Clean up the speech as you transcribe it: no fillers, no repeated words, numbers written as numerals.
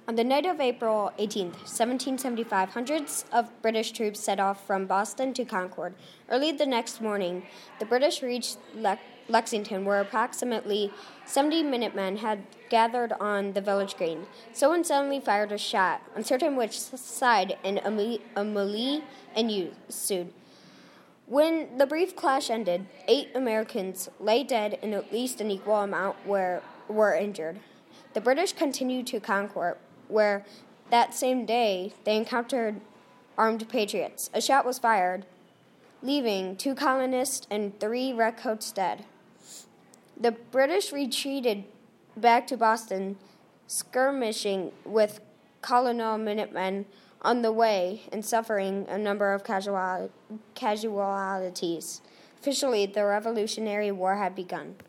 On the night of April 18th, 1775, hundreds of British troops set off from Boston to Concord. Early the next morning, the British reached Lexington, where approximately 70 Minutemen had gathered on the village green. Someone suddenly fired a shot, uncertain which side, and a melee ensued. When the brief clash ended, 8 Americans lay dead and at least an equal amount were injured. The British continued to Concord, where that same day they encountered armed patriots. A shot was fired, leaving 2 colonists and 3 redcoats dead. The British retreated back to Boston, skirmishing with Colonel Minutemen on the way and suffering a number of casualties. Officially, the Revolutionary War had begun.